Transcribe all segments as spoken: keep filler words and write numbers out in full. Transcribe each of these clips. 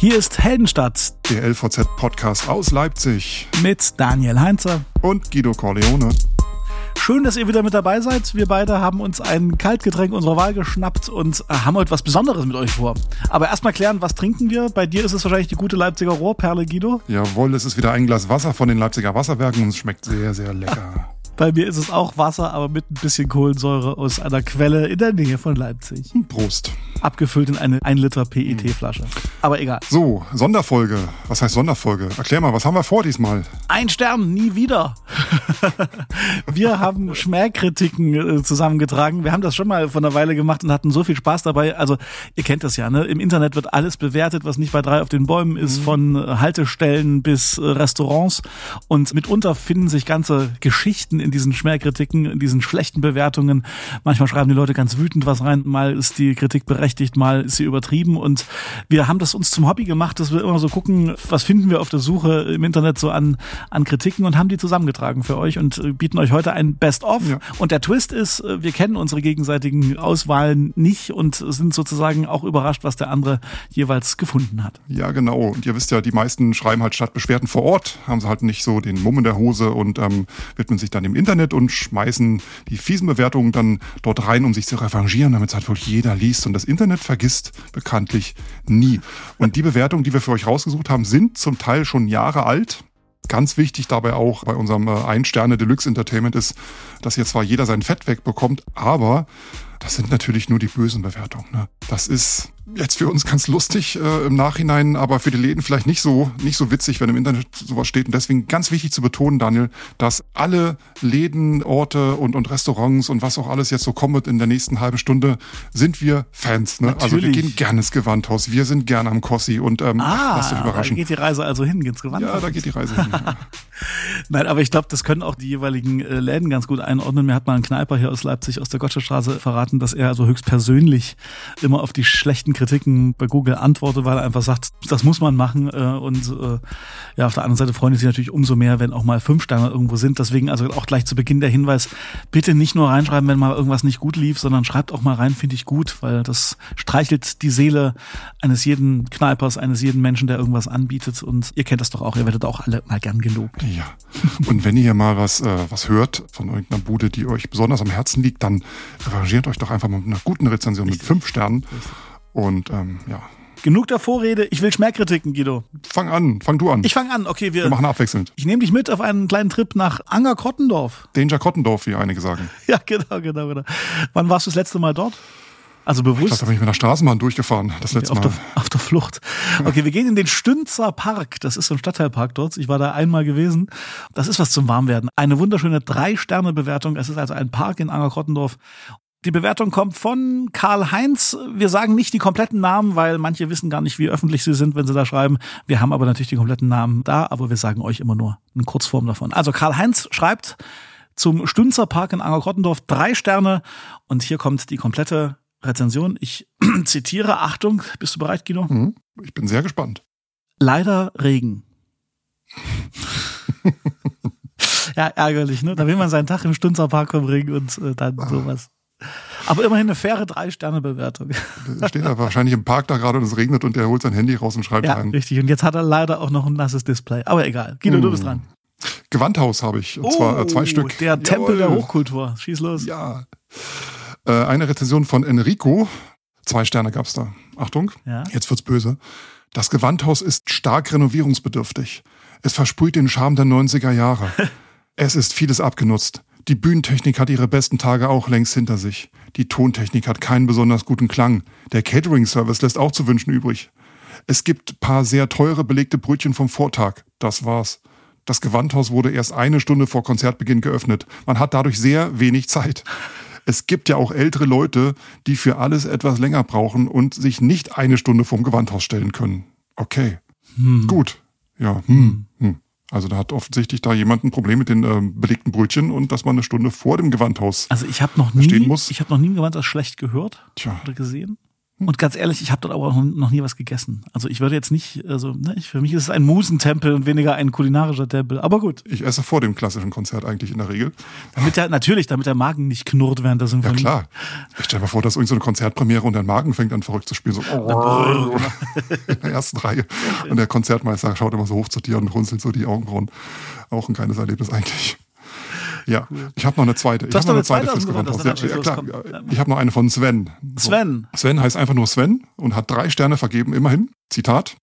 Hier ist Heldenstadt, der L V Z-Podcast aus Leipzig mit Daniel Heinzer und Guido Corleone. Schön, dass ihr wieder mit dabei seid. Wir beide haben uns ein Kaltgetränk unserer Wahl geschnappt und haben heute was Besonderes mit euch vor. Aber erstmal klären, was trinken wir? Bei dir ist es wahrscheinlich die gute Leipziger Rohrperle, Guido. Jawohl, es ist wieder ein Glas Wasser von den Leipziger Wasserwerken und es schmeckt sehr, sehr lecker. Bei mir ist es auch Wasser, aber mit ein bisschen Kohlensäure aus einer Quelle in der Nähe von Leipzig. Prost. Abgefüllt in eine ein Liter P E T-Flasche. Aber egal. So, Sonderfolge. Was heißt Sonderfolge? Erklär mal, was haben wir vor diesmal? Ein Stern, nie wieder. Wir haben Schmähkritiken zusammengetragen. Wir haben das schon mal vor einer Weile gemacht und hatten so viel Spaß dabei. Also ihr kennt das ja, ne? Im Internet wird alles bewertet, was nicht bei drei auf den Bäumen ist, mhm. von Haltestellen bis Restaurants. Und mitunter finden sich ganze Geschichten in diesen Schmähkritiken, in diesen schlechten Bewertungen. Manchmal schreiben die Leute ganz wütend was rein. Mal ist die Kritik berechtigt, mal ist sie übertrieben. Und wir haben das uns zum Hobby gemacht, dass wir immer so gucken, was finden wir auf der Suche im Internet so an, an Kritiken und haben die zusammengetragen für euch und bieten euch heute ein Best-of. Ja. Und der Twist ist, wir kennen unsere gegenseitigen Auswahlen nicht und sind sozusagen auch überrascht, was der andere jeweils gefunden hat. Ja, genau. Und ihr wisst ja, die meisten schreiben halt statt Beschwerden vor Ort, haben sie halt nicht so den Mumm in der Hose und ähm, widmen sich dann im Internet und schmeißen die fiesen Bewertungen dann dort rein, um sich zu revanchieren, damit es halt wohl jeder liest. Und das Internet vergisst bekanntlich nie. Und die Bewertungen, die wir für euch rausgesucht haben, sind zum Teil schon Jahre alt. Ganz wichtig dabei auch bei unserem Ein-Sterne-Deluxe-Entertainment ist, dass hier zwar jeder sein Fett wegbekommt, aber das sind natürlich nur die bösen Bewertungen. Ne? Das ist jetzt für uns ganz lustig äh, im Nachhinein, aber für die Läden vielleicht nicht so nicht so witzig, wenn im Internet sowas steht. Und deswegen ganz wichtig zu betonen, Daniel, dass alle Läden, Orte und, und Restaurants und was auch alles jetzt so kommen wird in der nächsten halben Stunde, sind wir Fans. Ne? Also wir gehen gerne ins Gewandhaus, wir sind gerne am Kossi und ähm, ah, lasst euch überraschen. Da geht die Reise also hin ins Gewandhaus. Ja, da geht die Reise hin. Nein, aber ich glaube, das können auch die jeweiligen äh, Läden ganz gut einordnen. Mir hat mal ein Kneiper hier aus Leipzig, aus der Gottschedstraße verraten, dass er also höchstpersönlich immer auf die schlechten Kritiken bei Google antwortet, weil er einfach sagt, das muss man machen. Äh, und äh, ja, auf der anderen Seite freuen die sich natürlich umso mehr, wenn auch mal fünf Sterne irgendwo sind. Deswegen also auch gleich zu Beginn der Hinweis, bitte nicht nur reinschreiben, wenn mal irgendwas nicht gut lief, sondern schreibt auch mal rein, finde ich gut, weil das streichelt die Seele eines jeden Kneipers, eines jeden Menschen, der irgendwas anbietet. Und ihr kennt das doch auch, ihr werdet auch alle mal gern gelobt. Ja, und wenn ihr mal was, äh, was hört von irgendeiner Bude, die euch besonders am Herzen liegt, dann revanchiert euch doch einfach mal mit einer guten Rezension Richtig. mit fünf Sternen. Richtig. Und ähm, ja. Genug der Vorrede, ich will Schmähkritiken, Guido. Fang an, fang du an. Ich fang an, okay. Wir, wir machen abwechselnd. Ich nehme dich mit auf einen kleinen Trip nach Anger-Krottendorf. Danger Krottendorf, wie einige sagen. Ja, genau, genau, genau. Wann warst du das letzte Mal dort? Also bewusst? Ich glaube, da bin ich mit der Straßenbahn durchgefahren, das letzte okay, auf Mal. Der, auf der Flucht. Okay, wir gehen in den Stünzer Park. Das ist so ein Stadtteilpark dort. Ich war da einmal gewesen. Das ist was zum Warmwerden. Eine wunderschöne Drei-Sterne-Bewertung. Es ist also ein Park in Anger-Krottendorf. Die Bewertung kommt von Karl-Heinz. Wir sagen nicht die kompletten Namen, weil manche wissen gar nicht, wie öffentlich sie sind, wenn sie da schreiben. Wir haben aber natürlich die kompletten Namen da, aber wir sagen euch immer nur eine Kurzform davon. Also Karl-Heinz schreibt zum Stünzer Park in Anger-Krottendorf drei Sterne und hier kommt die komplette Rezension. Ich zitiere, Achtung, bist du bereit, Guido? Mhm. Ich bin sehr gespannt. Leider Regen. Ja, ärgerlich, ne? Da will man seinen Tag im Stünzer Park verbringen und äh, dann sowas. Aber immerhin eine faire Drei-Sterne-Bewertung. Er steht da wahrscheinlich im Park da gerade und es regnet und er holt sein Handy raus und schreibt ja, rein. Ja, richtig. Und jetzt hat er leider auch noch ein nasses Display. Aber egal. Guido, mm. du bist dran. Gewandhaus habe ich. Und oh, zwar äh, zwei Stück. Der Jawohl. Tempel der Hochkultur. Schieß los. Ja. Äh, eine Rezension von Enrico. Zwei Sterne gab's da. Achtung. Ja? Jetzt wird's böse. Das Gewandhaus ist stark renovierungsbedürftig. Es versprüht den Charme der neunziger Jahre. Es ist vieles abgenutzt. Die Bühnentechnik hat ihre besten Tage auch längst hinter sich. Die Tontechnik hat keinen besonders guten Klang. Der Catering-Service lässt auch zu wünschen übrig. Es gibt paar sehr teure belegte Brötchen vom Vortag. Das war's. Das Gewandhaus wurde erst eine Stunde vor Konzertbeginn geöffnet. Man hat dadurch sehr wenig Zeit. Es gibt ja auch ältere Leute, die für alles etwas länger brauchen und sich nicht eine Stunde vorm Gewandhaus stellen können. Okay. Hm. Gut. Ja. Hm. Hm. Also da hat offensichtlich da jemand ein Problem mit den ähm, belegten Brötchen und dass man eine Stunde vor dem Gewandhaus also ich habe noch nie, stehen muss. Ich habe noch nie ein Gewandhaus schlecht gehört Tja. oder gesehen. Und ganz ehrlich, ich habe dort aber auch noch nie was gegessen. Also ich würde jetzt nicht, also ne, ich, für mich ist es ein Musentempel und weniger ein kulinarischer Tempel. Aber gut. Ich esse vor dem klassischen Konzert eigentlich in der Regel. Damit der, natürlich, damit der Magen nicht knurrt während der Symphonie. Ja klar. Ich stelle mir vor, dass irgend so eine Konzertpremiere und der Magen fängt an verrückt zu spielen. So oh, in der ersten Reihe. Und der Konzertmeister schaut immer so hoch zu dir und runzelt so die Augenbrauen. Auch ein geiles Erlebnis eigentlich. Ja, ich habe noch eine zweite. Ich habe noch eine zweite fürs Gewandhaus. Ja, ja, klar. Ich habe noch eine von Sven. Sven. So. Sven heißt einfach nur Sven und hat drei Sterne vergeben, immerhin. Zitat.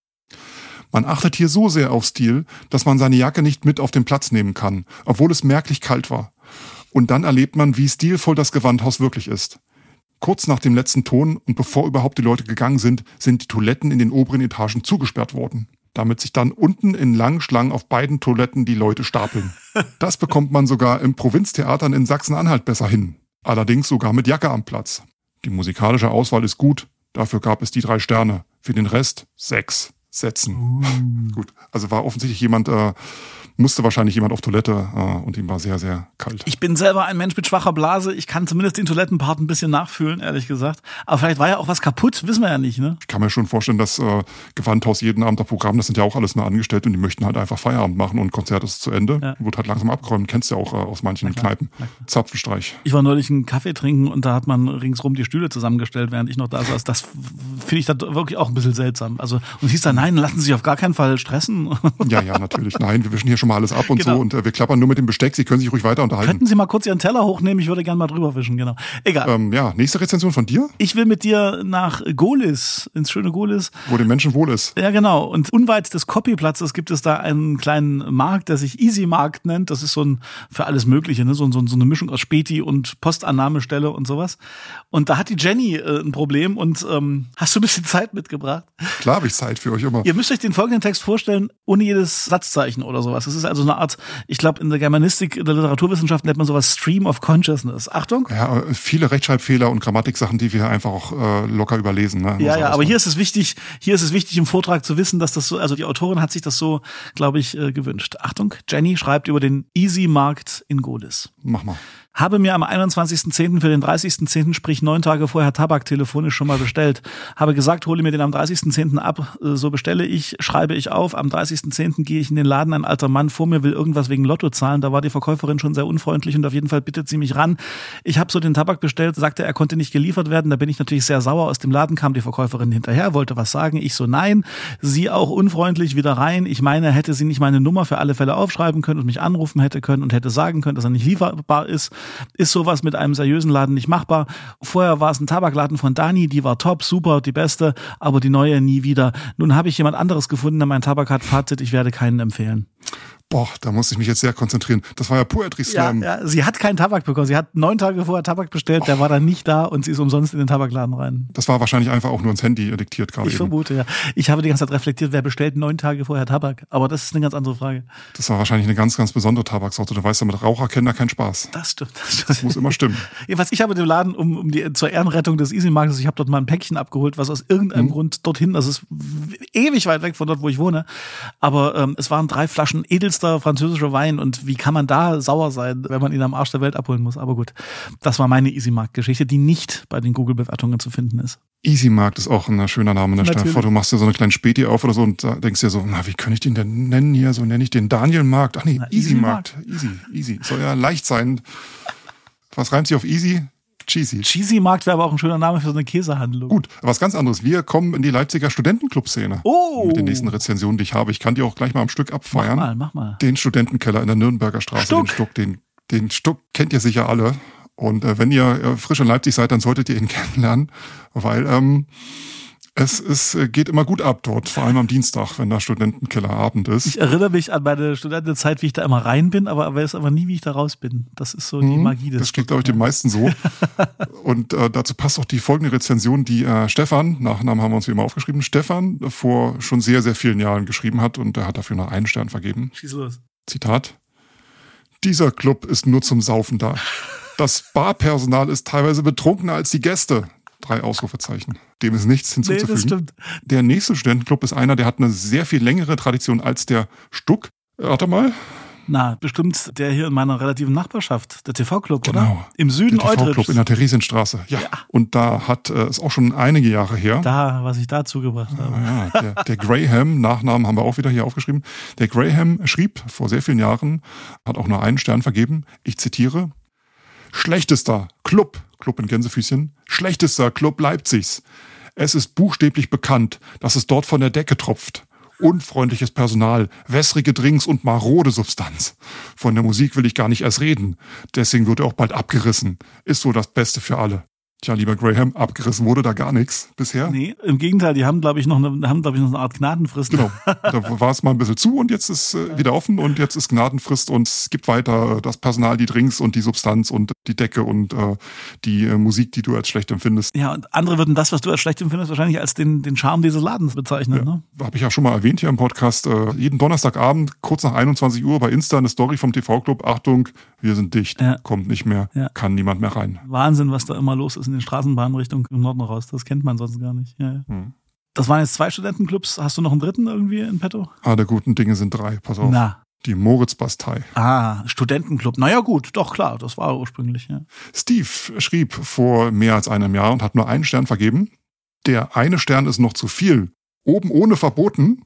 Man achtet hier so sehr auf Stil, dass man seine Jacke nicht mit auf den Platz nehmen kann, obwohl es merklich kalt war. Und dann erlebt man, wie stilvoll das Gewandhaus wirklich ist. Kurz nach dem letzten Ton und bevor überhaupt die Leute gegangen sind, sind die Toiletten in den oberen Etagen zugesperrt worden. Damit sich dann unten in langen Schlangen auf beiden Toiletten die Leute stapeln. Das bekommt man sogar in Provinztheatern in Sachsen-Anhalt besser hin. Allerdings sogar mit Jacke am Platz. Die musikalische Auswahl ist gut, dafür gab es die drei Sterne. Für den Rest sechs Sätzen. Uh. Gut, also war offensichtlich jemand, äh, musste wahrscheinlich jemand auf Toilette äh, und ihm war sehr, sehr kalt. Ich bin selber ein Mensch mit schwacher Blase. Ich kann zumindest den Toilettenpart ein bisschen nachfühlen, ehrlich gesagt. Aber vielleicht war ja auch was kaputt, wissen wir ja nicht, ne? Ich kann mir schon vorstellen, dass äh, Gewandhaus jeden Abend auf Programm, das sind ja auch alles nur Angestellte und die möchten halt einfach Feierabend machen und Konzert ist zu Ende. Ja. Wird halt langsam abgeräumt, kennst du ja auch äh, aus manchen Kneipen. Zapfenstreich. Ich war neulich einen Kaffee trinken und da hat man ringsrum die Stühle zusammengestellt, während ich noch da saß. Das finde ich dann wirklich auch ein bisschen seltsam. Also, und es hieß dann, nein, lassen Sie sich auf gar keinen Fall stressen. Ja, ja, natürlich. Nein, wir wischen hier schon mal alles ab und genau. so und äh, wir klappern nur mit dem Besteck. Sie können sich ruhig weiter unterhalten. Könnten Sie mal kurz Ihren Teller hochnehmen? Ich würde gerne mal drüber wischen, genau. Egal. Ähm, ja, nächste Rezension von dir? Ich will mit dir nach Gohlis, ins schöne Gohlis. Wo den Menschen wohl ist. Ja, genau. Und unweit des Copyplatzes gibt es da einen kleinen Markt, der sich Easy Markt nennt. Das ist so ein, für alles Mögliche, ne? so, so, so eine Mischung aus Späti und Postannahmestelle und sowas. Und da hat die Jenny äh, ein Problem und ähm, hast du ein bisschen Zeit mitgebracht? Klar habe ich Zeit für euch immer. Ihr müsst euch den folgenden Text vorstellen, ohne jedes Satzzeichen oder sowas. Das ist also eine Art, ich glaube, in der Germanistik, in der Literaturwissenschaft nennt man sowas Stream of Consciousness. Achtung. Ja, viele Rechtschreibfehler und Grammatiksachen, die wir einfach auch äh, locker überlesen. Ne? Ja, ja, aber hier ist es wichtig, hier ist es wichtig im Vortrag zu wissen, dass das so, also die Autorin hat sich das so, glaube ich, äh, gewünscht. Achtung, Jenny schreibt über den Easy Markt in Gohlis. Mach mal. Habe mir am einundzwanzigsten zehnten für den dreißigsten zehnten, sprich neun Tage vorher Tabak telefonisch schon mal bestellt. Habe gesagt, hole mir den am dreißigsten zehnten ab, so bestelle ich, schreibe ich auf. Am dreißigsten zehnten gehe ich in den Laden, ein alter Mann vor mir will irgendwas wegen Lotto zahlen. Da war die Verkäuferin schon sehr unfreundlich und auf jeden Fall bittet sie mich ran. Ich habe so den Tabak bestellt, sagte, er konnte nicht geliefert werden. Da bin ich natürlich sehr sauer. Aus dem Laden kam die Verkäuferin hinterher, wollte was sagen. Ich so, nein. Sie auch unfreundlich wieder rein. Ich meine, hätte sie nicht meine Nummer für alle Fälle aufschreiben können und mich anrufen hätte können und hätte sagen können, dass er nicht lieferbar ist. Ist sowas mit einem seriösen Laden nicht machbar. Vorher war es ein Tabakladen von Dani, die war top, super, die beste, aber die neue nie wieder. Nun habe ich jemand anderes gefunden, der meinen Tabak hat. Fazit, ich werde keinen empfehlen. Boah, da muss ich mich jetzt sehr konzentrieren. Das war ja Poetry Slam. Ja, ja, sie hat keinen Tabak bekommen. Sie hat neun Tage vorher Tabak bestellt, der war dann nicht da und sie ist umsonst in den Tabakladen rein. Das war wahrscheinlich einfach auch nur ins Handy diktiert gerade Ich eben. vermute, ja. Ich habe die ganze Zeit reflektiert, wer bestellt neun Tage vorher Tabak? Aber das ist eine ganz andere Frage. Das war wahrscheinlich eine ganz, ganz besondere Tabaksorte. Du weißt ja, mit Raucher kennen da keinen Spaß. Das stimmt. Das, stimmt. Das muss immer stimmen. Jedenfalls, ich habe den Laden um, um die, zur Ehrenrettung des Easy Marktes, ich habe dort mal ein Päckchen abgeholt, was aus irgendeinem mhm. Grund dorthin, das ist ewig weit weg von dort, wo ich wohne. Aber ähm, es waren drei Flaschen edelster französischer Wein. Und wie kann man da sauer sein, wenn man ihn am Arsch der Welt abholen muss? Aber gut, das war meine Easy Markt-Geschichte, die nicht bei den Google-Bewertungen zu finden ist. Easy Markt ist auch ein schöner Name. Ne? Stell dir vor, du machst dir so eine kleine Späti auf oder so und denkst dir so, na, wie kann ich den denn nennen hier? So nenne ich den Daniel Markt. Ach nee, na, Easy, Easy Markt. Markt. Easy, easy. Soll ja leicht sein. Was reimt sich auf easy? Cheesy. Cheesy Markt wäre aber auch ein schöner Name für so eine Käsehandlung. Gut, was ganz anderes. Wir kommen in die Leipziger Studentenclub-Szene. Oh! Mit den nächsten Rezensionen, die ich habe. Ich kann die auch gleich mal am Stück abfeiern. Mach mal, mach mal. Den Studentenkeller in der Nürnberger Straße. Stuck. Den Stuck, den, den Stuck kennt ihr sicher alle. Und äh, wenn ihr äh, frisch in Leipzig seid, dann solltet ihr ihn kennenlernen. Weil ähm, es, es geht immer gut ab dort. Vor allem am Dienstag, wenn da Studentenkellerabend ist. Ich erinnere mich an meine Studentenzeit, wie ich da immer rein bin, aber weiß aber nie, wie ich da raus bin. Das ist so die hm, Magie des Das geht, glaube ich, den meisten so. Und äh, dazu passt auch die folgende Rezension, die äh, Stefan, Nachnamen haben wir uns wie immer aufgeschrieben, Stefan vor schon sehr, sehr vielen Jahren geschrieben hat und er hat dafür nur einen Stern vergeben. Schieß los. Zitat. Dieser Club ist nur zum Saufen da. Das Barpersonal ist teilweise betrunkener als die Gäste. Drei Ausrufezeichen. Dem ist nichts hinzuzufügen. Nee, das stimmt. Der nächste Studentenclub ist einer, der hat eine sehr viel längere Tradition als der Stuck. Warte mal. Na, bestimmt der hier in meiner relativen Nachbarschaft, der T V-Club, Genau. oder? Im Süden Der T V-Club Eutrichs. in der Theresienstraße. Ja. Ja. Und da hat es äh, auch schon einige Jahre her. Da, was ich da zugebracht habe. Ja, der, der Graham, Nachnamen haben wir auch wieder hier aufgeschrieben. Der Graham schrieb vor sehr vielen Jahren, hat auch nur einen Stern vergeben. Ich zitiere: Schlechtester Club, Club in Gänsefüßchen, schlechtester Club Leipzigs. Es ist buchstäblich bekannt, dass es dort von der Decke tropft. Unfreundliches Personal, wässrige Drinks und marode Substanz. Von der Musik will ich gar nicht erst reden. Deswegen wird er auch bald abgerissen. Ist so das Beste für alle. Tja, lieber Graham, abgerissen wurde da gar nichts bisher. Nee, im Gegenteil, die haben, glaube ich, noch eine, haben, glaube ich, noch eine Art Gnadenfrist. Genau, da war es mal ein bisschen zu und jetzt ist äh, wieder offen und jetzt ist Gnadenfrist und es gibt weiter das Personal, die Drinks und die Substanz und die Decke und äh, die äh, Musik, die du als schlecht empfindest. Ja, und andere würden das, was du als schlecht empfindest, wahrscheinlich als den, den Charme dieses Ladens bezeichnen. Ja, Ne? habe ich ja schon mal erwähnt hier im Podcast. Äh, jeden Donnerstagabend, kurz nach einundzwanzig Uhr bei Insta eine Story vom T V-Club. Achtung, wir sind dicht, Ja. kommt nicht mehr, Ja. kann niemand mehr rein. Wahnsinn, was da immer los ist in den Straßenbahnen Richtung Norden raus. Das kennt man sonst gar nicht. Ja, ja. Hm. Das waren jetzt zwei Studentenclubs. Hast du noch einen dritten irgendwie in petto? Ah, der guten Dinge sind drei, pass auf. Na. Die Moritz-Bastei. Ah, Studentenclub. Naja gut, doch klar, das war ursprünglich, ja. Steve schrieb vor mehr als einem Jahr und hat nur einen Stern vergeben. Der eine Stern ist noch zu viel. Oben ohne verboten.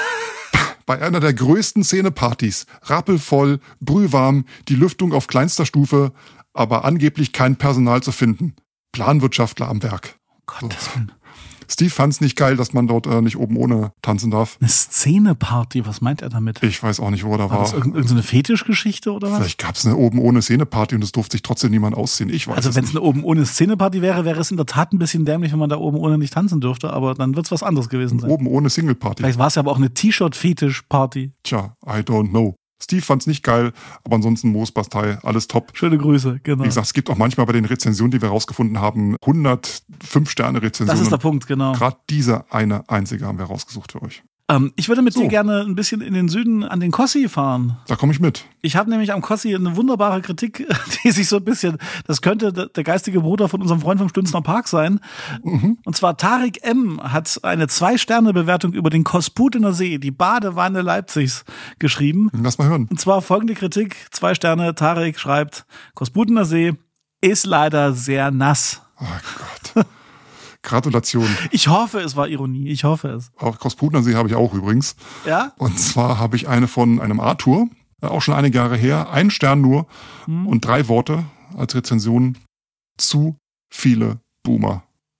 Bei einer der größten Szenepartys. Rappelvoll, brühwarm, die Lüftung auf kleinster Stufe, aber angeblich kein Personal zu finden. Planwirtschaftler am Werk. Gottes Willen. Steve fand's nicht geil, dass man dort äh, nicht oben ohne tanzen darf. Eine Szeneparty, was meint er damit? Ich weiß auch nicht, wo er da War war. das irgendeine irgend so eine Fetischgeschichte oder was? Vielleicht gab's eine oben ohne Szeneparty und es durfte sich trotzdem niemand ausziehen. Ich weiß Also es wenn es nicht. eine oben ohne Szeneparty wäre, wäre es in der Tat ein bisschen dämlich, wenn man da oben ohne nicht tanzen dürfte, aber dann wird es was anderes gewesen sein. Oben ohne Singleparty. Vielleicht war es ja aber auch eine T-Shirt-Fetisch-Party. Tja, I don't know. Steve fand's nicht geil, aber ansonsten Moos-Bastei, alles top. Schöne Grüße, genau. Wie gesagt, es gibt auch manchmal bei den Rezensionen, die wir rausgefunden haben, hundertfünf Sterne Rezensionen. Das ist der Punkt, genau. Gerade diese eine einzige haben wir rausgesucht für euch. Ähm, ich würde mit So. dir gerne ein bisschen in den Süden an den Kossi fahren. Da komme ich mit. Ich habe nämlich am Kossi eine wunderbare Kritik, die sich so ein bisschen, das könnte der geistige Bruder von unserem Freund vom Stünzner Park sein. Mhm. Und zwar Tarek M. hat eine Zwei-Sterne-Bewertung über den Kosputener See, die Badewanne Leipzigs, geschrieben. Lass mal hören. Und zwar folgende Kritik, zwei Sterne, Tarek schreibt, Kosputener See ist leider sehr nass. Oh Gott. Gratulation. Ich hoffe, es war Ironie, ich hoffe es. Auch Kosputner See habe ich auch übrigens. Ja? Und zwar habe ich eine von einem Arthur, auch schon einige Jahre her, ein Stern nur Hm. und drei Worte als Rezension. Zu viele Boomer.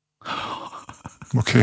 Okay.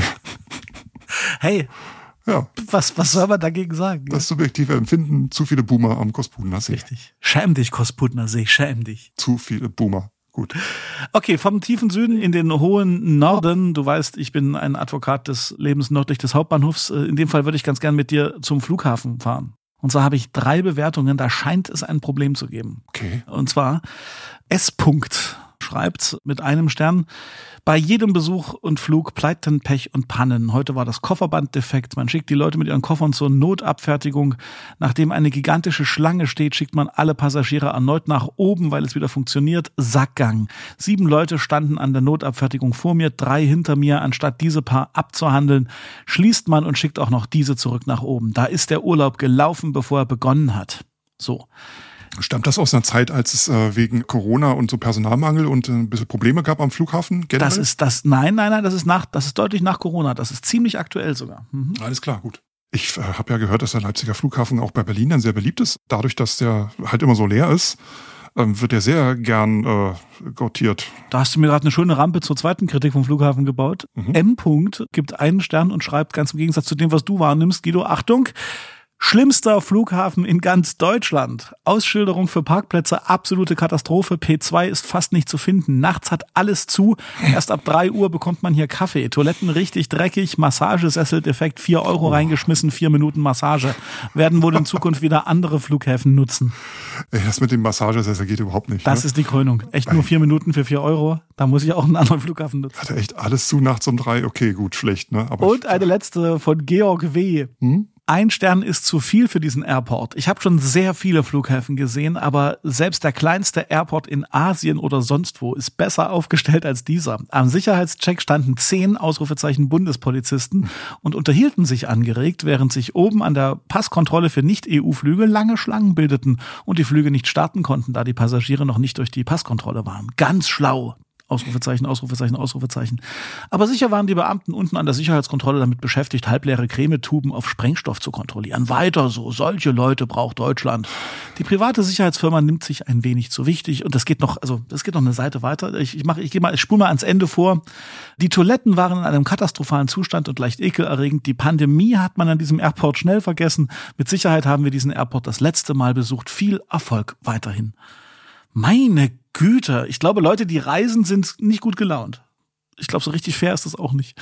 Hey, Ja, was, was soll man dagegen sagen? das subjektive Empfinden, zu viele Boomer am Kosputner See. Richtig. Schäm dich, Kosputener See, schäm dich. Zu viele Boomer. Gut. Okay, vom tiefen Süden in den hohen Norden. Du weißt, ich bin ein Advokat des Lebens nördlich des Hauptbahnhofs. In dem Fall würde ich ganz gern mit dir zum Flughafen fahren. Und zwar habe ich drei Bewertungen, da scheint es ein Problem zu geben. Okay. Und zwar S. -Punkt schreibt mit einem Stern: Bei jedem Besuch und Flug Pleiten, Pech und Pannen. Heute war das Kofferband defekt. Man schickt die Leute mit ihren Koffern zur Notabfertigung. Nachdem eine gigantische Schlange steht, schickt man alle Passagiere erneut nach oben, weil es wieder funktioniert. Sackgang. Sieben Leute standen an der Notabfertigung vor mir, drei hinter mir. Anstatt diese Paar abzuhandeln, schließt man und schickt auch noch diese zurück nach oben. Da ist der Urlaub gelaufen, bevor er begonnen hat. So. Stammt das aus einer Zeit, als es äh, wegen Corona und so Personalmangel und äh, ein bisschen Probleme gab am Flughafen? Generell? Das ist das, nein, nein, nein, das ist nach, das ist deutlich nach Corona. Das ist ziemlich aktuell sogar. Mhm. Alles klar, gut. Ich äh, habe ja gehört, dass der Leipziger Flughafen auch bei Berlin dann sehr beliebt ist. Dadurch, dass der halt immer so leer ist, ähm, wird der sehr gern äh, gotiert. Da hast du mir gerade eine schöne Rampe zur zweiten Kritik vom Flughafen gebaut. Mhm. M. -Punkt gibt einen Stern und schreibt ganz im Gegensatz zu dem, was du wahrnimmst, Guido, Achtung: Schlimmster Flughafen in ganz Deutschland. Ausschilderung für Parkplätze, absolute Katastrophe. P zwei ist fast nicht zu finden. Nachts hat alles zu. Erst ab drei Uhr bekommt man hier Kaffee. Toiletten richtig dreckig. Massagesessel defekt. Vier Euro reingeschmissen. Vier Minuten Massage. Werden wohl in Zukunft wieder andere Flughäfen nutzen. Ey, das mit dem Massagesessel geht überhaupt nicht. Das ne? ist die Krönung. Echt nur vier Minuten für vier Euro. Da muss ich auch einen anderen Flughafen nutzen. Hatte echt alles zu nachts um drei. Okay, gut, schlecht, ne? Aber Und eine letzte von Georg W. Hm? Ein Stern ist zu viel für diesen Airport. Ich habe schon sehr viele Flughäfen gesehen, aber selbst der kleinste Airport in Asien oder sonst wo ist besser aufgestellt als dieser. Am Sicherheitscheck standen zehn Ausrufezeichen Bundespolizisten und unterhielten sich angeregt, während sich oben an der Passkontrolle für Nicht-E U-Flüge lange Schlangen bildeten und die Flüge nicht starten konnten, da die Passagiere noch nicht durch die Passkontrolle waren. Ganz schlau. Ausrufezeichen, Ausrufezeichen, Ausrufezeichen. Aber sicher waren die Beamten unten an der Sicherheitskontrolle damit beschäftigt, halbleere Cremetuben auf Sprengstoff zu kontrollieren. Weiter so, solche Leute braucht Deutschland. Die private Sicherheitsfirma nimmt sich ein wenig zu wichtig und das geht noch, also das geht noch eine Seite weiter. Ich, ich mache, ich gehe mal, ich spule mal ans Ende vor. Die Toiletten waren in einem katastrophalen Zustand und leicht ekelerregend. Die Pandemie hat man an diesem Airport schnell vergessen. Mit Sicherheit haben wir diesen Airport das letzte Mal besucht. Viel Erfolg weiterhin. Meine Güte, ich glaube, Leute, die reisen, sind nicht gut gelaunt. Ich glaube, so richtig fair ist das auch nicht.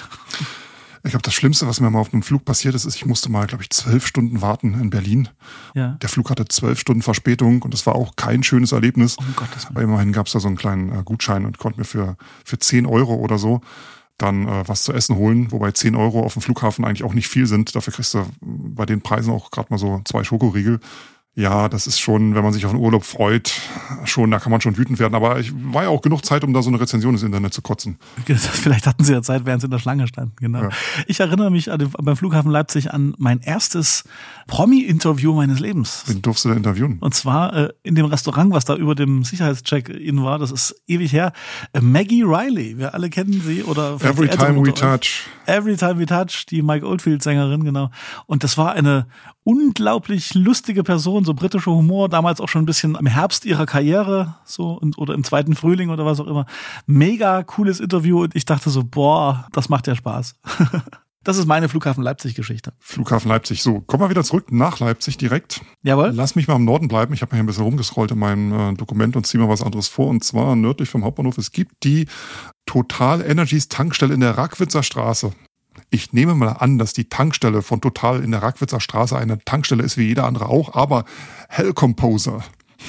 Ich glaube, das Schlimmste, was mir mal auf einem Flug passiert ist, ist, ich musste mal, glaube ich, zwölf Stunden warten in Berlin. Ja. Der Flug hatte zwölf Stunden Verspätung und das war auch kein schönes Erlebnis. Oh Gottes Willen. Aber immerhin gab es da so einen kleinen äh, Gutschein und konnte mir für, für zehn Euro oder so dann äh, was zu essen holen, wobei zehn Euro auf dem Flughafen eigentlich auch nicht viel sind. Dafür kriegst du bei den Preisen auch gerade mal so zwei Schokoriegel. Ja, das ist schon, wenn man sich auf den Urlaub freut, schon, da kann man schon wütend werden. Aber ich war ja auch genug Zeit, um da so eine Rezension ins Internet zu kotzen. Vielleicht hatten sie ja Zeit, während sie in der Schlange standen. Genau. Ja. Ich erinnere mich an den, beim Flughafen Leipzig an mein erstes Promi-Interview meines Lebens. Wen durfst du da interviewen? Und zwar äh, in dem Restaurant, was da über dem Sicherheitscheck-In war. Das ist ewig her. Äh, Maggie Riley, wir alle kennen sie. Oder Every Time We Touch. Every Time We Touch, die Mike Oldfield-Sängerin, genau. Und das war eine unglaublich lustige Person, so britischer Humor, damals auch schon ein bisschen im Herbst ihrer Karriere, so und, oder im zweiten Frühling oder was auch immer. Mega cooles Interview und ich dachte so, boah, das macht ja Spaß. Das ist meine Flughafen Leipzig-Geschichte. Flughafen Leipzig. So, kommen wir wieder zurück nach Leipzig direkt. Jawohl. Lass mich mal im Norden bleiben. Ich habe mir hier ein bisschen rumgescrollt in meinem äh, Dokument und ziehe mal was anderes vor. Und zwar nördlich vom Hauptbahnhof. Es gibt die Total Energies Tankstelle in der Rackwitzer Straße. Ich nehme mal an, dass die Tankstelle von Total in der Rackwitzer Straße eine Tankstelle ist, wie jeder andere auch, aber Hell Composer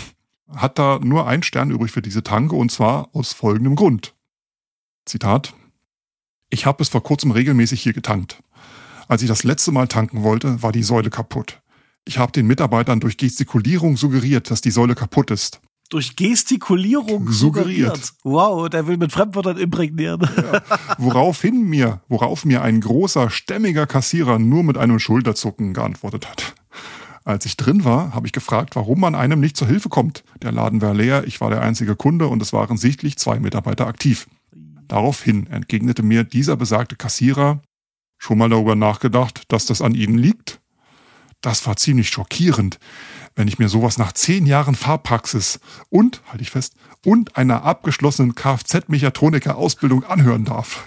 hat da nur einen Stern übrig für diese Tanke und zwar aus folgendem Grund. Zitat: Ich habe bis vor kurzem regelmäßig hier getankt. Als ich das letzte Mal tanken wollte, war die Säule kaputt. Ich habe den Mitarbeitern durch Gestikulierung suggeriert, dass die Säule kaputt ist. Durch Gestikulierung suggeriert. suggeriert. Wow, der will mit Fremdwörtern imprägnieren. Ja, woraufhin mir, worauf mir ein großer, stämmiger Kassierer nur mit einem Schulterzucken geantwortet hat. Als ich drin war, habe ich gefragt, warum man einem nicht zur Hilfe kommt. Der Laden war leer, ich war der einzige Kunde und es waren sichtlich zwei Mitarbeiter aktiv. Daraufhin entgegnete mir dieser besagte Kassierer: Schon mal darüber nachgedacht, dass das an Ihnen liegt? Das war ziemlich schockierend, wenn ich mir sowas nach zehn Jahren Fahrpraxis und, halte ich fest, und einer abgeschlossenen Kfz-Mechatroniker-Ausbildung anhören darf.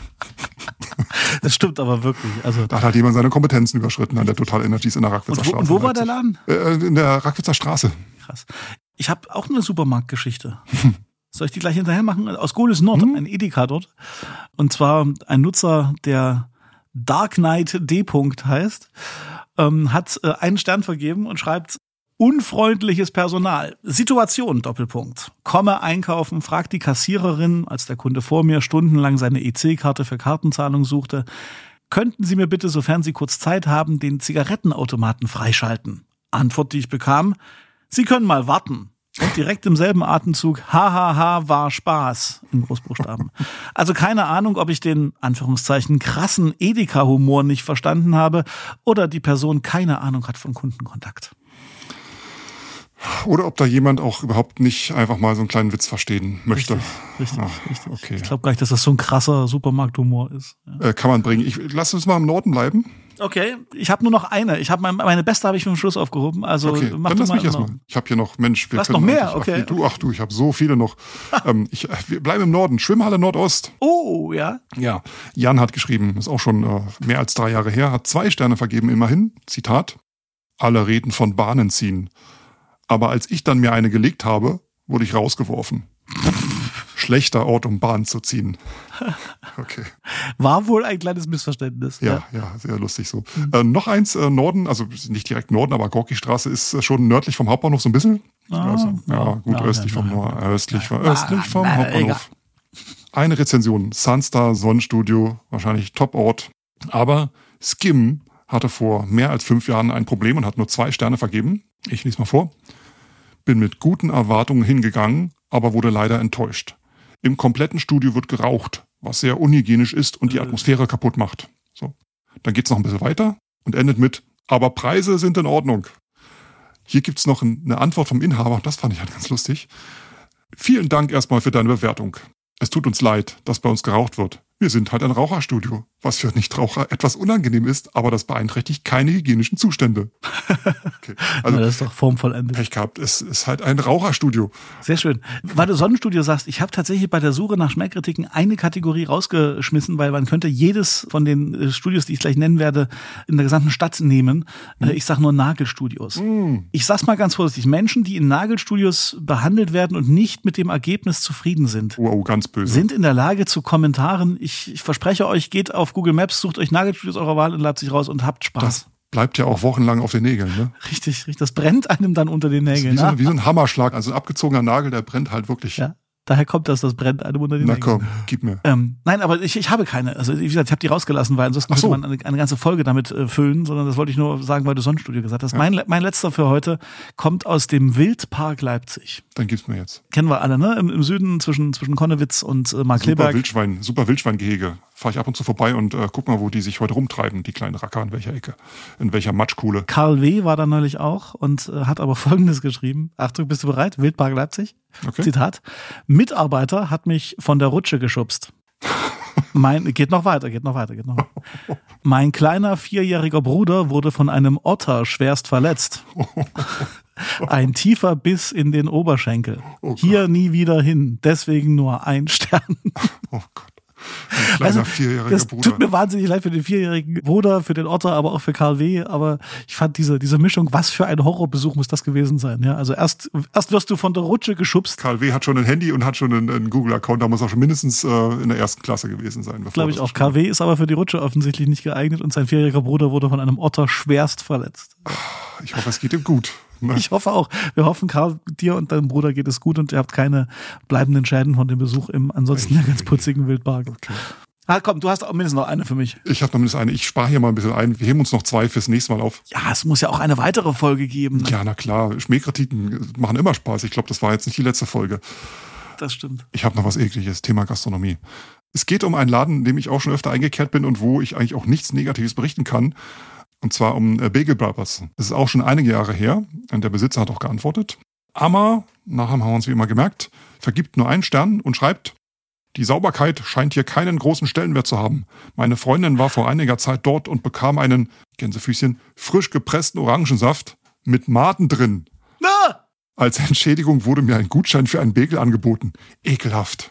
Das stimmt aber wirklich. Also da hat jemand seine Kompetenzen überschritten an der Total Energies in der Rackwitzer Straße. Und wo, und wo war der Laden? Äh, in der Rackwitzer Straße. Krass. Ich habe auch eine Supermarktgeschichte. Soll ich die gleich hinterher machen? Aus Gohlis Nord, hm? ein Edeka dort. Und zwar ein Nutzer, der Dark Knight D. heißt, ähm, hat äh, einen Stern vergeben und schreibt: Unfreundliches Personal. Situation, Doppelpunkt. Komme einkaufen, fragt die Kassiererin, als der Kunde vor mir stundenlang seine E C-Karte für Kartenzahlung suchte: Könnten Sie mir bitte, sofern Sie kurz Zeit haben, den Zigarettenautomaten freischalten? Antwort, die ich bekam: Sie können mal warten. Und direkt im selben Atemzug: Hahaha, war Spaß, in Großbuchstaben. Also keine Ahnung, ob ich den, Anführungszeichen, krassen Edeka-Humor nicht verstanden habe oder die Person keine Ahnung hat von Kundenkontakt. Oder ob da jemand auch überhaupt nicht einfach mal so einen kleinen Witz verstehen möchte. Richtig, richtig. Ach, richtig. Okay. Ich glaube gar nicht, dass das so ein krasser Supermarkthumor ist. Ja. Äh, kann man bringen. Ich lass uns mal im Norden bleiben. Okay, ich habe nur noch eine. Ich habe meine, meine beste habe ich für den Schluss aufgehoben. Also okay, mach dann du lass mal mich erstmal. Ich habe hier noch, Mensch, wir Was, können noch mehr? Ach, okay. Du, ach du, ich habe so viele noch. ähm, ich, wir bleiben im Norden. Schwimmhalle Nordost. Oh, ja. Ja, Jan hat geschrieben, ist auch schon äh, mehr als drei Jahre her, hat zwei Sterne vergeben, immerhin. Zitat: Alle reden von Bahnen ziehen. Aber als ich dann mir eine gelegt habe, wurde ich rausgeworfen. Schlechter Ort, um Bahn zu ziehen. Okay. War wohl ein kleines Missverständnis. Ja, ja, ja, sehr lustig so. Mhm. Äh, noch eins, äh, Norden, also nicht direkt Norden, aber Gorki-Straße ist äh, schon nördlich vom Hauptbahnhof so ein bisschen. Ah, also, ja, ja, gut, ja, östlich ja, vom ja, Nord, ja. östlich, Ja. östlich vom Ah, Hauptbahnhof. Eine Rezension, Sunstar Sonnenstudio, wahrscheinlich Top-Ort. Aber Skim hatte vor mehr als fünf Jahren ein Problem und hat nur zwei Sterne vergeben. Ich lese mal vor. Bin mit guten Erwartungen hingegangen, aber wurde leider enttäuscht. Im kompletten Studio wird geraucht, was sehr unhygienisch ist und die Atmosphäre kaputt macht. So. Dann geht's noch ein bisschen weiter und endet mit, aber Preise sind in Ordnung. Hier gibt's noch eine Antwort vom Inhaber, das fand ich halt ganz lustig. Vielen Dank erstmal für deine Bewertung. Es tut uns leid, dass bei uns geraucht wird. Wir sind halt ein Raucherstudio, was für Nichtraucher etwas unangenehm ist, aber das beeinträchtigt keine hygienischen Zustände. Okay. Also, ja, das ist doch formvollendet. Pech gehabt, es ist halt ein Raucherstudio. Sehr schön. Weil du Sonnenstudio sagst, ich habe tatsächlich bei der Suche nach Schmähkritiken eine Kategorie rausgeschmissen, weil man könnte jedes von den Studios, die ich gleich nennen werde, in der gesamten Stadt nehmen. Mhm. Ich sage nur Nagelstudios. Mhm. Ich sag's mal ganz vorsichtig, Menschen, die in Nagelstudios behandelt werden und nicht mit dem Ergebnis zufrieden sind, oh, oh, ganz böse, sind in der Lage zu Kommentaren. Ich, ich verspreche euch, geht auf Google Maps, sucht euch Nagelstudios eurer Wahl in Leipzig raus und habt Spaß. Das bleibt ja auch wochenlang auf den Nägeln, ne? Richtig, richtig. Das brennt einem dann unter den Nägeln. Wie so, wie so ein Hammerschlag, also ein abgezogener Nagel, der brennt halt wirklich. Ja. Daher kommt das, das brennt einem unter den Na Nägeln. komm, gib mir. Ähm, nein, aber ich, ich habe keine. Also wie gesagt, ich habe die rausgelassen, weil ansonsten so. könnte man eine, eine ganze Folge damit äh, füllen, sondern das wollte ich nur sagen, weil du Sonnenstudio gesagt hast. Ja. Mein, mein letzter für heute kommt aus dem Wildpark Leipzig. Dann gib's mir jetzt. Kennen wir alle, ne? Im, im Süden zwischen, zwischen Konnewitz und äh, Markkleeberg. Super Wildschwein, super Wildschweingehege. Fahre ich ab und zu vorbei und äh, guck mal, wo die sich heute rumtreiben, die kleinen Racker, in welcher Ecke, in welcher Matschkuhle. Karl W. war da neulich auch und äh, hat aber Folgendes geschrieben. Achtung, bist du bereit? Wildpark Leipzig. Okay. Zitat. Mitarbeiter hat mich von der Rutsche geschubst. Mein, geht noch weiter, geht noch weiter, geht noch weiter. Mein kleiner vierjähriger Bruder wurde von einem Otter schwerst verletzt. Ein tiefer Biss in den Oberschenkel. Oh Hier nie wieder hin. Deswegen nur ein Stern. Oh Gott. Ein kleiner also, vierjähriger das Bruder. Tut mir wahnsinnig leid für den vierjährigen Bruder, für den Otter, aber auch für Karl W. Aber ich fand diese, diese Mischung, was für ein Horrorbesuch muss das gewesen sein. Ja, also erst, erst wirst du von der Rutsche geschubst. Karl W. hat schon ein Handy und hat schon einen, einen Google-Account. Da muss auch schon mindestens äh, in der ersten Klasse gewesen sein. Glaube ich auch. Karl W. ist aber für die Rutsche offensichtlich nicht geeignet und sein vierjähriger Bruder wurde von einem Otter schwerst verletzt. Ich hoffe, es geht ihm gut. Ne? Ich hoffe auch. Wir hoffen, Karl, dir und deinem Bruder geht es gut und ihr habt keine bleibenden Schäden von dem Besuch im ansonsten ja ganz putzigen Wildpark. Okay. Ah, komm, du hast auch mindestens noch eine für mich. Ich habe noch mindestens eine. Ich spare hier mal ein bisschen ein. Wir heben uns noch zwei fürs nächste Mal auf. Ja, es muss ja auch eine weitere Folge geben. Ne? Ja, na klar. Schmähkritiken machen immer Spaß. Ich glaube, das war jetzt nicht die letzte Folge. Das stimmt. Ich habe noch was Ekliges. Thema Gastronomie. Es geht um einen Laden, in dem ich auch schon öfter eingekehrt bin und wo ich eigentlich auch nichts Negatives berichten kann. Und zwar um Bagel Brothers. Das ist auch schon einige Jahre her. Und der Besitzer hat auch geantwortet. Aber, nachher haben wir uns wie immer gemerkt, vergibt nur einen Stern und schreibt: Die Sauberkeit scheint hier keinen großen Stellenwert zu haben. Meine Freundin war vor einiger Zeit dort und bekam einen, Gänsefüßchen, frisch gepressten Orangensaft mit Maden drin. Na! Als Entschädigung wurde mir ein Gutschein für einen Bagel angeboten. Ekelhaft.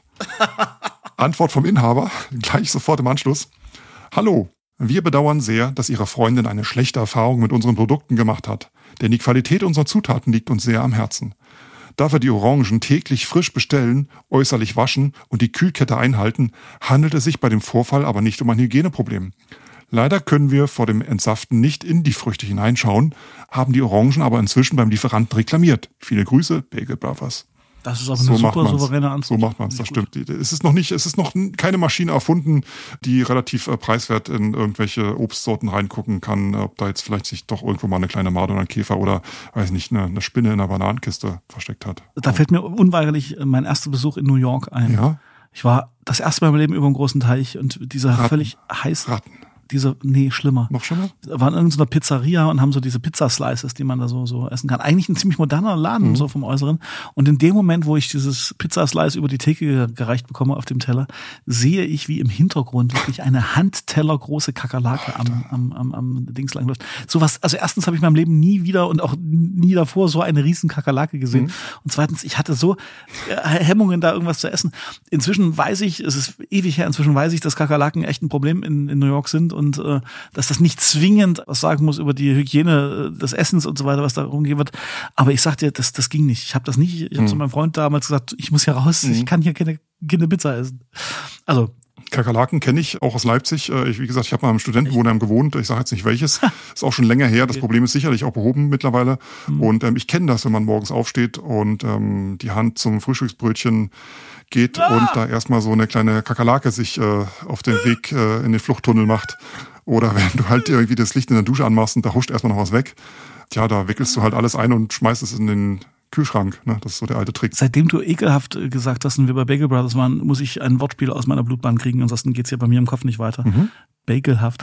Antwort vom Inhaber, gleich sofort im Anschluss. Hallo, wir bedauern sehr, dass Ihre Freundin eine schlechte Erfahrung mit unseren Produkten gemacht hat. Denn die Qualität unserer Zutaten liegt uns sehr am Herzen. Da wir die Orangen täglich frisch bestellen, äußerlich waschen und die Kühlkette einhalten, handelt es sich bei dem Vorfall aber nicht um ein Hygieneproblem. Leider können wir vor dem Entsaften nicht in die Früchte hineinschauen, haben die Orangen aber inzwischen beim Lieferanten reklamiert. Viele Grüße, Bagel Brothers. Das ist aber eine so super souveräne Antwort. So macht man es, das stimmt. Es ist noch nicht, es ist noch keine Maschine erfunden, die relativ äh, preiswert in irgendwelche Obstsorten reingucken kann, ob da jetzt vielleicht sich doch irgendwo mal eine kleine Made oder ein Käfer oder, weiß nicht, eine, eine Spinne in einer Bananenkiste versteckt hat. Da fällt mir unweigerlich mein erster Besuch in New York ein. Ja? Ich war das erste Mal im Leben über einen großen Teich und dieser Ratten. völlig heiß. Ratten. Diese, nee, schlimmer. Noch schlimmer? Wir waren in irgendeiner Pizzeria und haben so diese Pizza-Slices, die man da so, so essen kann. Eigentlich ein ziemlich moderner Laden, mhm. so vom Äußeren. Und in dem Moment, wo ich dieses Pizza-Slice über die Theke gereicht bekomme auf dem Teller, sehe ich, wie im Hintergrund wirklich eine handtellergroße Kakerlake am, am, am, am Dings lang läuft. Sowas, also erstens habe ich in meinem Leben nie wieder und auch nie davor so eine riesen Kakerlake gesehen. Mhm. Und zweitens, ich hatte so Hemmungen, da irgendwas zu essen. Inzwischen weiß ich, es ist ewig her, inzwischen weiß ich, dass Kakerlaken echt ein Problem in, in New York sind. Und äh, dass das nicht zwingend was sagen muss über die Hygiene des Essens und so weiter, was da rumgehen wird. Aber ich sag dir, das, das ging nicht. Ich habe das nicht, ich habe mhm. zu meinem Freund damals gesagt, ich muss hier raus, mhm. ich kann hier keine, keine Pizza essen. Also Kakerlaken kenne ich auch aus Leipzig. Ich, wie gesagt, ich habe mal im Studentenwohnheim gewohnt. Ich sage jetzt nicht welches. Ist auch schon länger her. Das okay. Problem ist sicherlich auch behoben mittlerweile. Mhm. Und ähm, ich kenne das, wenn man morgens aufsteht und ähm, die Hand zum Frühstücksbrötchen geht ah! und da erstmal so eine kleine Kakerlake sich äh, auf den Weg äh, in den Fluchttunnel macht. Oder wenn du halt irgendwie das Licht in der Dusche anmachst und da huscht erstmal noch was weg. Tja, da wickelst du halt alles ein und schmeißt es in den Kühlschrank. Ne? Das ist so der alte Trick. Seitdem du ekelhaft gesagt hast und wir bei Bagel Brothers waren, muss ich ein Wortspiel aus meiner Blutbahn kriegen, ansonsten geht's hier bei mir im Kopf nicht weiter. Mhm. Bagelhaft.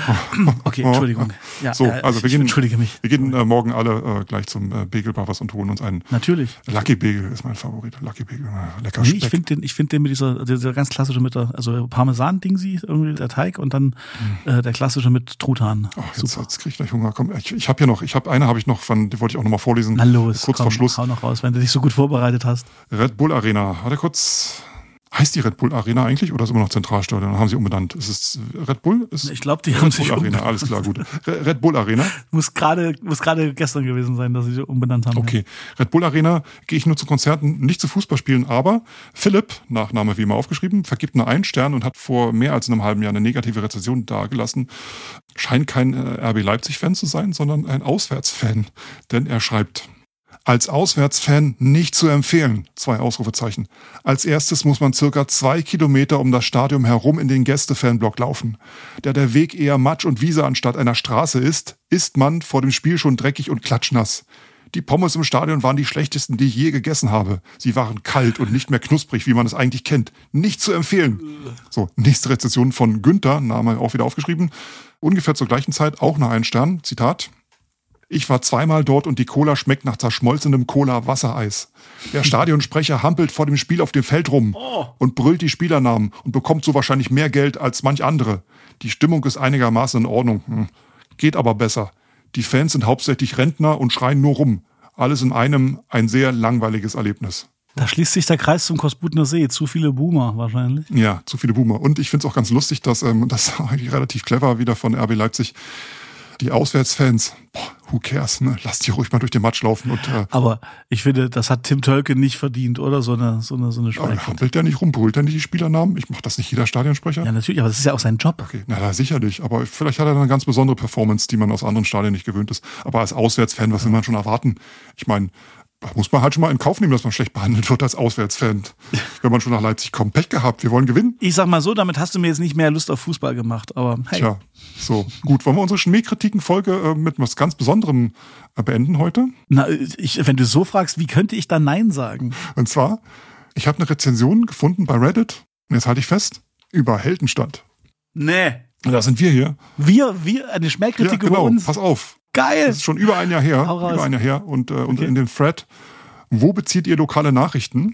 Okay, Entschuldigung. Ja, so, also ich wir gehen, entschuldige mich. Wir gehen äh, morgen alle äh, gleich zum äh, Bagel Brothers und holen uns einen. Natürlich. Lucky Bagel ist mein Favorit. Lucky Bagel, äh, lecker nee, Speck. Ich finde den, ich finde den mit dieser, dieser ganz klassische mit der, also Parmesan-Dingsi, irgendwie der Teig und dann mhm. äh, der klassische mit Truthahn. Oh, jetzt, jetzt krieg ich gleich Hunger. Komm, ich, ich habe hier noch, ich habe eine habe ich noch von, die wollte ich auch noch mal vorlesen. Na los, kurz komm, vor Schluss. Hau noch raus, wenn du dich so gut vorbereitet hast. Red Bull Arena. Warte kurz. Heißt die Red Bull Arena eigentlich oder ist immer noch Zentralstadion? Dann haben sie umbenannt. Ist es Red Bull? Ist ich glaube, die Red haben Bull sich Arena. umbenannt. Alles klar, gut. Red Bull Arena. Muss gerade muss gerade gestern gewesen sein, dass sie sich umbenannt haben. Okay. Ja. Red Bull Arena gehe ich nur zu Konzerten, nicht zu Fußballspielen, aber Philipp, Nachname wie immer aufgeschrieben, vergibt nur einen Stern und hat vor mehr als einem halben Jahr eine negative Rezension dargelassen. Scheint kein äh, R B Leipzig-Fan zu sein, sondern ein Auswärtsfan. Denn er schreibt: Als Auswärtsfan nicht zu empfehlen. Zwei Ausrufezeichen. Als erstes muss man circa zwei Kilometer um das Stadion herum in den Gästefanblock laufen. Da der Weg eher Matsch und Wiese anstatt einer Straße ist, ist man vor dem Spiel schon dreckig und klatschnass. Die Pommes im Stadion waren die schlechtesten, die ich je gegessen habe. Sie waren kalt und nicht mehr knusprig, wie man es eigentlich kennt. Nicht zu empfehlen. So, nächste Rezension von Günther, Name auch wieder aufgeschrieben. Ungefähr zur gleichen Zeit, auch nach einem Stern. Zitat: Ich war zweimal dort und die Cola schmeckt nach zerschmolzenem Cola-Wassereis. Der Stadionsprecher hampelt vor dem Spiel auf dem Feld rum und brüllt die Spielernamen und bekommt so wahrscheinlich mehr Geld als manch andere. Die Stimmung ist einigermaßen in Ordnung. Hm. Geht aber besser. Die Fans sind hauptsächlich Rentner und schreien nur rum. Alles in einem ein sehr langweiliges Erlebnis. Da schließt sich der Kreis zum Kosbutner See. Zu viele Boomer wahrscheinlich. Ja, zu viele Boomer. Und ich finde es auch ganz lustig, dass ähm, das eigentlich relativ clever wieder von R B Leipzig. Die Auswärtsfans, boah, who cares, ne? Lass die ruhig mal durch den Matsch laufen. Und, äh, aber ich finde, das hat Tim Tölke nicht verdient, oder? So eine, so eine, so eine Schweiz. Hampelt der nicht rum, brüllt der nicht die Spielernamen? Ich mach das nicht jeder Stadionsprecher. Ja, natürlich, aber das ist ja auch sein Job. Okay, na, na sicherlich. Aber vielleicht hat er eine ganz besondere Performance, die man aus anderen Stadien nicht gewöhnt ist. Aber als Auswärtsfan, was will man schon erwarten? Ich meine, da muss man halt schon mal in Kauf nehmen, dass man schlecht behandelt wird als Auswärtsfan, wenn man schon nach Leipzig kommt. Pech gehabt, wir wollen gewinnen. Ich sag mal so, damit hast du mir jetzt nicht mehr Lust auf Fußball gemacht, aber hey. Tja, so, gut. Wollen wir unsere Schmähkritiken-Folge äh, mit was ganz Besonderem äh, beenden heute? Na, ich, wenn du so fragst, wie könnte ich da Nein sagen? Und zwar, ich habe eine Rezension gefunden bei Reddit, und jetzt halte ich fest, über Heldenstadt. Nee. Und da sind wir hier. Wir, wir, eine Schmähkritik ja, genau, über uns? Pass auf. Geil! Das ist schon über ein Jahr her. Über ein Jahr her. Und, äh, und okay. In dem Thread, wo bezieht ihr lokale Nachrichten?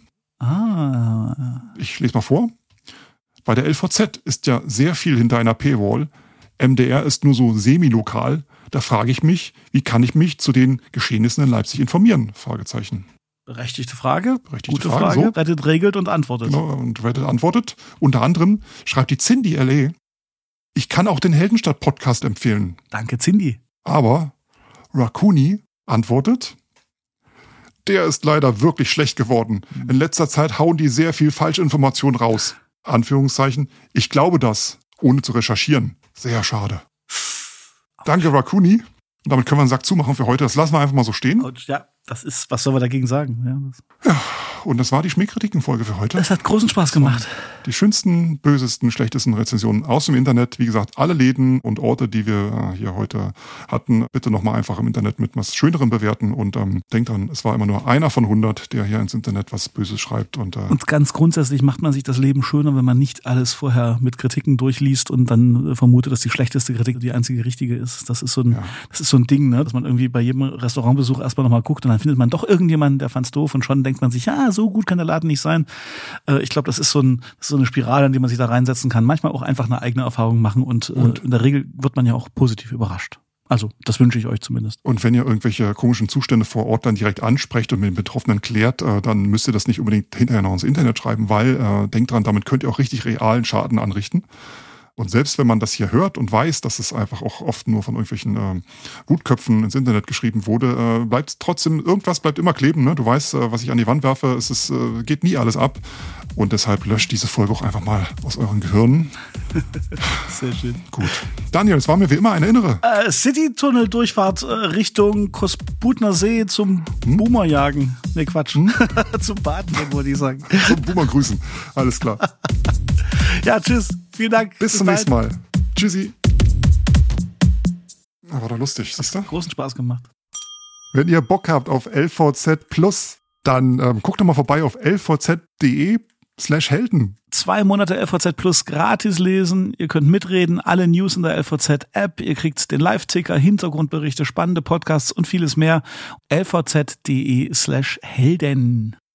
Ah. Ich lese mal vor. Bei der L V Z ist ja sehr viel hinter einer Paywall. M D R ist nur so semi-lokal. Da frage ich mich, wie kann ich mich zu den Geschehnissen in Leipzig informieren? Fragezeichen. Berechtigte Frage. Berechtigte Gute Frage. Frage. So. Reddit regelt und antwortet. Genau, und Reddit antwortet. Unter anderem schreibt die Cindy L A: Ich kann auch den Heldenstadt-Podcast empfehlen. Danke, Cindy. Aber Rakuni antwortet: Der ist leider wirklich schlecht geworden. In letzter Zeit hauen die sehr viel Falschinformation raus. Anführungszeichen, ich glaube das, ohne zu recherchieren. Sehr schade. Danke, Rakuni. Und damit können wir einen Sack zumachen für heute. Das lassen wir einfach mal so stehen. Ja, das ist, was sollen wir dagegen sagen? Ja, das ja, und das war die Schmähkritiken-Folge für heute. Es hat großen Spaß gemacht. Die schönsten, bösesten, schlechtesten Rezensionen aus dem Internet. Wie gesagt, alle Läden und Orte, die wir hier heute hatten, bitte nochmal einfach im Internet mit was Schönerem bewerten. Und ähm, denkt dran, es war immer nur einer von hundert, der hier ins Internet was Böses schreibt. Und, äh, und ganz grundsätzlich macht man sich das Leben schöner, wenn man nicht alles vorher mit Kritiken durchliest und dann vermutet, dass die schlechteste Kritik die einzige richtige ist. Das ist so ein, ja. das ist so ein Ding, ne? Dass man irgendwie bei jedem Restaurantbesuch erstmal nochmal guckt und dann findet man doch irgendjemanden, der fand's doof und schon denkt man sich, ja, so gut kann der Laden nicht sein. Äh, ich glaube, das ist so, ein, das ist so eine Spirale, in die man sich da reinsetzen kann. Manchmal auch einfach eine eigene Erfahrung machen und, und? Äh, in der Regel wird man ja auch positiv überrascht. Also, das wünsche ich euch zumindest. Und wenn ihr irgendwelche komischen Zustände vor Ort dann direkt ansprecht und mit den Betroffenen klärt, äh, dann müsst ihr das nicht unbedingt hinterher noch ins Internet schreiben, weil, äh, denkt dran, damit könnt ihr auch richtig realen Schaden anrichten. Und selbst wenn man das hier hört und weiß, dass es einfach auch oft nur von irgendwelchen äh, Wutköpfen ins Internet geschrieben wurde, äh, bleibt trotzdem, irgendwas bleibt immer kleben. Ne? Du weißt, äh, was ich an die Wand werfe, es ist, äh, geht nie alles ab. Und deshalb löscht diese Folge auch einfach mal aus euren Gehirnen. Sehr schön. Gut. Daniel, es war mir wie immer eine innere. Äh, City-Tunnel-Durchfahrt äh, Richtung Kosbutner See zum hm? Boomerjagen. Nee, Quatsch. Hm? Zum Baden, wollte ich sagen. Zum Boomer grüßen. Alles klar. Ja, tschüss. Vielen Dank. Bis, Bis zum bald. nächsten Mal. Tschüssi. Ah, war doch lustig, siehst du? Hat großen Spaß gemacht. Wenn ihr Bock habt auf L V Z Plus, dann ähm, guckt doch mal vorbei auf l v z punkt de slash Helden. Zwei Monate L V Z Plus gratis lesen. Ihr könnt mitreden, alle News in der L V Z-App. Ihr kriegt den Live-Ticker, Hintergrundberichte, spannende Podcasts und vieles mehr. l v z punkt de slash Helden.